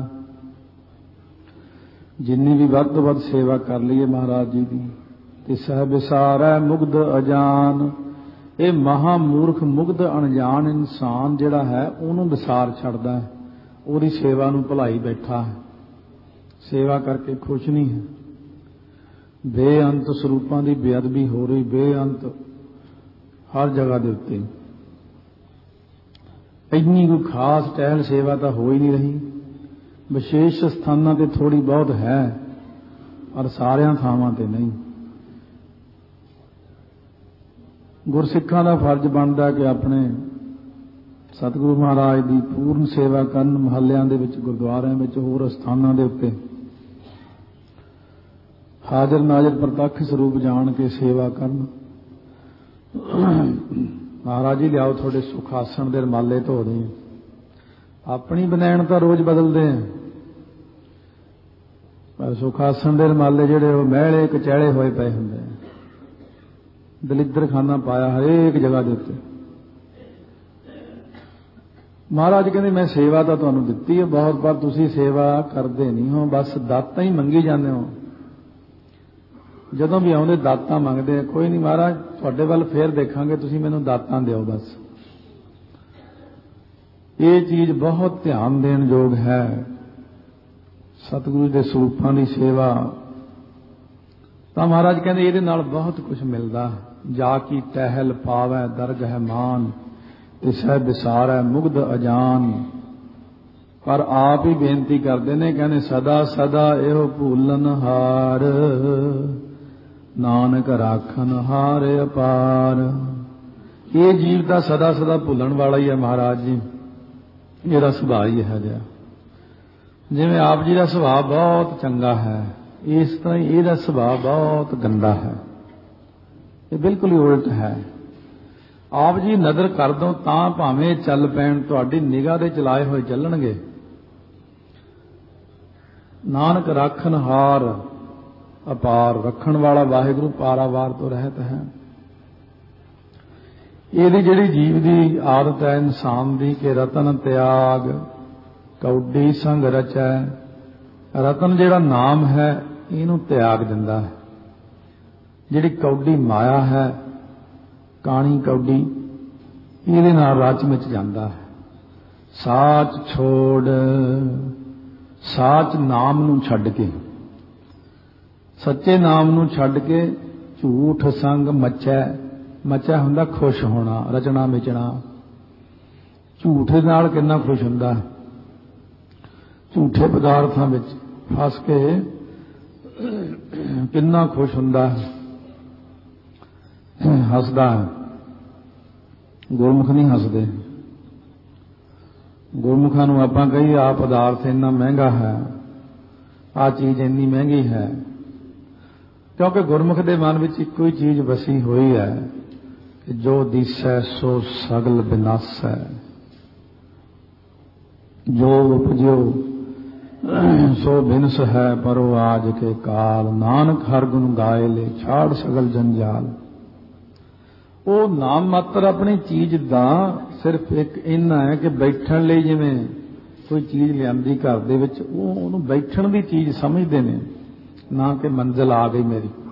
जिन्नी भी वध तो वध सेवा कर लीए महाराज जी की, ते सह विसारै मुग्ध अजान। ये महामूर्ख मुग्ध अनजान इंसान जिहड़ा है उहनूं विसार छड्डदा है, उहदी सेवा नूं भुलाई बैठा है, सेवा करके खुश नहीं है। बेअंत स्वरूपां दी बेअदबी हो रही, बेअंत हर जगह दे उत्ते। इन्नी कोई खास टहल सेवा तो हो ही नहीं रही। विशेष स्थानां ते थोड़ी बहुत है, पर सारियां थावां ते नहीं। गुरसिखां दा फर्ज बनदा कि अपने ਸਤਿਗੁਰੂ ਮਹਾਰਾਜ ਦੀ ਪੂਰਨ ਸੇਵਾ ਕਰਨ, ਮਹੱਲਿਆਂ ਦੇ ਵਿੱਚ, ਗੁਰਦੁਆਰਿਆਂ ਵਿੱਚ, ਹੋਰ ਸਥਾਨਾਂ ਦੇ ਉੱਤੇ ਹਾਜ਼ਰ ਨਾਜ਼ਰ ਪ੍ਰਤੱਖ ਸਰੂਪ ਜਾਣ ਕੇ ਸੇਵਾ ਕਰਨ। ਮਹਾਰਾਜ ਜੀ ਲਿਆਓ ਤੁਹਾਡੇ ਸੁਖ ਆਸਣ ਦੇ ਰਮਾਲੇ ਧੋਦੇ। ਆਪਣੀ ਬਨੈਣ ਤਾਂ ਰੋਜ਼ ਬਦਲਦੇ ਆ, ਪਰ ਸੁਖ ਆਸਣ ਦੇ ਰਮਾਲੇ ਜਿਹੜੇ ਉਹ ਮਹਿਲੇ ਕਚੈਲੇ ਹੋਏ ਪਏ ਹੁੰਦੇ ਆ, ਦਲਿੱਦਰ ਖਾਨਾ ਪਾਇਆ ਹਰੇਕ ਜਗ੍ਹਾ ਦੇ ਉੱਤੇ। ਮਹਾਰਾਜ ਕਹਿੰਦੇ ਮੈਂ ਸੇਵਾ ਤਾਂ ਤੁਹਾਨੂੰ ਦਿੱਤੀ ਹੈ ਬਹੁਤ, ਪਰ ਤੁਸੀਂ ਸੇਵਾ ਕਰਦੇ ਨਹੀਂ ਹੋ, ਬਸ ਦਾਤਾਂ ਹੀ ਮੰਗੀ ਜਾਂਦੇ ਹੋ। ਜਦੋਂ ਵੀ ਆਉਂਦੇ ਦਾਤਾਂ ਮੰਗਦੇ ਆ, ਕੋਈ ਨਹੀਂ ਮਹਾਰਾਜ ਤੁਹਾਡੇ ਵੱਲ ਫੇਰ ਦੇਖਾਂਗੇ, ਤੁਸੀਂ ਮੈਨੂੰ ਦਾਤਾਂ ਦਿਓ ਬਸ। ਇਹ ਚੀਜ਼ ਬਹੁਤ ਧਿਆਨ ਦੇਣ ਯੋਗ ਹੈ। ਸਤਿਗੁਰੂ ਦੇ ਸਰੂਪਾਂ ਦੀ ਸੇਵਾ ਤਾਂ ਮਹਾਰਾਜ ਕਹਿੰਦੇ ਇਹਦੇ ਨਾਲ ਬਹੁਤ ਕੁਝ ਮਿਲਦਾ। ਜਾ ਕੀ ਟਹਿਲ ਪਾਵੈ ਦਰਗਹਿ ਮਾਨ, ਤਿਸੈ ਵਿਸਾਰੈ ਮੁਗਧ ਅਜਾਨ। ਪਰ ਆਪ ਹੀ ਬੇਨਤੀ ਕਰਦੇ ਨੇ, ਕਹਿੰਦੇ ਸਦਾ ਸਦਾ ਇਹੋ ਭੂਲਨ ਹਾਰ, ਨਾਨਕ ਰਾਖਨ ਹਾਰ ਅਪਾਰ। ਇਹ ਜੀਵ ਤਾਂ ਸਦਾ ਸਦਾ ਭੁੱਲਣ ਵਾਲਾ ਹੀ ਹੈ ਮਹਾਰਾਜ ਜੀ, ਇਹਦਾ ਸੁਭਾਅ ਹੀ ਹੈ ਜਿਹਾ। ਜਿਵੇਂ ਆਪ ਜੀ ਦਾ ਸੁਭਾਅ ਬਹੁਤ ਚੰਗਾ ਹੈ, ਇਸ ਤਰ੍ਹਾਂ ਹੀ ਇਹਦਾ ਸੁਭਾਅ ਬਹੁਤ ਗੰਦਾ ਹੈ। ਇਹ ਬਿਲਕੁਲ ਹੀ ਉਲਟ ਹੈ। ਆਪ ਜੀ ਨਜ਼ਰ ਕਰ ਦੋ ਤਾਂ ਭਾਵੇਂ ਚੱਲ ਪੈਣ, ਤੁਹਾਡੀ ਨਿਗਾਹ ਦੇ ਚਲਾਏ ਹੋਏ ਚੱਲਣਗੇ। ਨਾਨਕ ਰਾਖਨ ਹਾਰ ਅਪਾਰ, ਰੱਖਣ ਵਾਲਾ ਵਾਹਿਗੁਰੂ ਪਾਰਾਵਾਰ ਤੋਂ ਰਹਿਤ ਹੈ। ਇਹਦੀ ਜਿਹੜੀ ਜੀਵ ਦੀ ਆਦਤ ਹੈ ਇਨਸਾਨ ਦੀ ਕਿ ਰਤਨ ਤਿਆਗ ਕੌਡੀ ਸੰਗ ਰਚੈ। ਰਤਨ ਜਿਹੜਾ ਨਾਮ ਹੈ ਇਹਨੂੰ ਤਿਆਗ ਦਿੰਦਾ ਹੈ। ਜਿਹੜੀ ਕੌਡੀ ਮਾਇਆ ਹੈ, ਕਾਣੀ ਕੌਡੀ, ਇਹਦੇ ਨਾਲ ਰਚ ਮਿਚ ਜਾਂਦਾ ਹੈ। ਸਾਚ ਛੋੜ, ਸਾਚ ਨਾਮ ਨੂੰ ਛੱਡ ਕੇ, ਸੱਚੇ ਨਾਮ ਨੂੰ ਛੱਡ ਕੇ ਝੂਠ ਸੰਗ ਮਚੈ। ਮਚਾ ਹੁੰਦਾ ਖੁਸ਼ ਹੋਣਾ, ਰਚਣਾ ਮਿਚਣਾ। ਝੂਠ ਦੇ ਨਾਲ ਕਿੰਨਾ ਖੁਸ਼ ਹੁੰਦਾ, ਝੂਠੇ ਪਦਾਰਥਾਂ ਵਿੱਚ ਫਸ ਕੇ ਕਿੰਨਾ ਖੁਸ਼ ਹੁੰਦਾ, ਹੱਸਦਾ। ਗੁਰਮੁਖ ਨਹੀਂ ਹੱਸਦੇ। ਗੁਰਮੁਖਾਂ ਨੂੰ ਆਪਾਂ ਕਹੀਏ ਆਹ ਪਦਾਰਥ ਇੰਨਾ ਮਹਿੰਗਾ ਹੈ, ਆਹ ਚੀਜ਼ ਇੰਨੀ ਮਹਿੰਗੀ ਹੈ, ਕਿਉਂਕਿ ਗੁਰਮੁਖ ਦੇ ਮਨ ਵਿੱਚ ਇੱਕੋ ਹੀ ਚੀਜ਼ ਵਸੀ ਹੋਈ ਹੈ ਕਿ ਜੋ ਦਿਸੈ ਸੋ ਸਗਲ ਬਿਨਾਸੈ। ਜੋ ਉਪਜਿਓ ਸੋ ਬਿਨਸ ਹੈ, ਪਰੋ ਆਜ ਕੇ ਕਾਲ। ਨਾਨਕ ਹਰ ਗੁਣ ਗਾਏ ਲੈ, ਛਾੜ ਸਗਲ ਜੰਜਾਲ। ਉਹ ਨਾਮ ਮਾਤਰ ਆਪਣੀ ਚੀਜ਼ ਦਾ ਸਿਰਫ ਇੱਕ ਇੰਨਾ ਹੈ ਕਿ ਬੈਠਣ ਲਈ, ਜਿਵੇਂ ਕੋਈ ਚੀਜ਼ ਲਿਆਂਦੀ ਘਰ ਦੇ ਵਿੱਚ, ਉਹ ਉਹਨੂੰ ਬੈਠਣ ਦੀ ਚੀਜ਼ ਸਮਝਦੇ ਨੇ, ਨਾ ਕਿ ਮੰਜ਼ਿਲ ਆ ਗਈ ਮੇਰੀ।